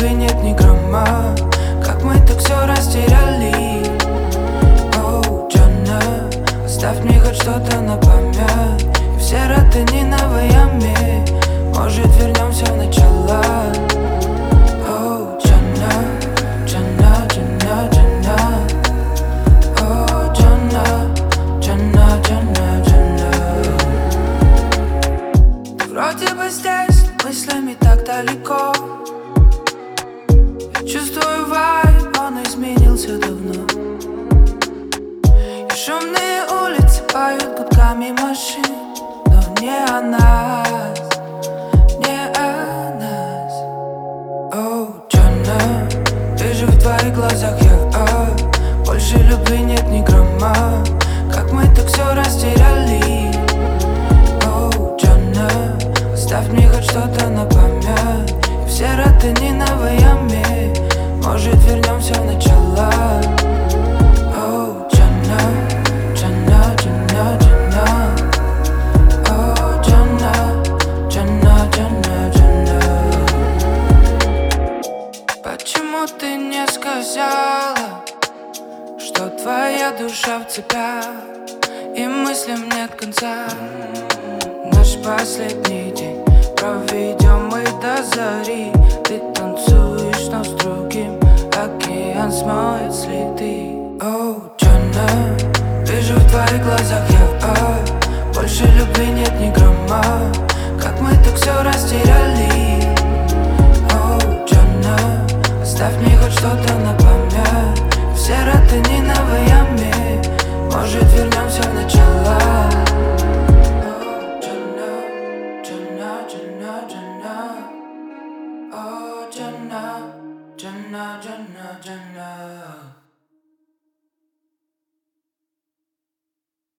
любви нет ни грамма. Как мы так все растеряли. Оу, Джанна, оставь мне хоть что-то на память. И все раты не на Вайами. Может, вернемся в начало. Оу, Джанна, Джанна, Джанна, Джанна. Оу, Джанна, Джанна, Джанна, Джанна. Ты вроде бы здесь, мыслями так далеко. Я чувствую вайб, он изменился давно. И шумные улицы поют гудками машин. Но не о нас, не о нас. Оу, Джанна, вижу в твоих глазах я больше любви нет ни грамма. Как мы так все растеряли. Оу, Джанна, оставь мне хоть что-то на память. И все раты не на Вайами. Может, вернемся в начало. Оу, Джанна, Джанна, Джанна, Джанна. Оу, Джанна, Джанна, Джанна, Джанна. Почему ты не сказала, что твоя душа в цепях и мыслям нет конца? Наш последний день проведем мы до зари. Ты танцуешь, но с другим океан смоет следы. Оу, Джанна, вижу в твоих глазах я больше любви нет ни грамма. Как мы так все растеряли. Оу, Джанна, оставь мне хоть что-то на память. Все раты не на Вайами. Может, вернемся в начало. Jannah, Jannah, Jannah, Jannah.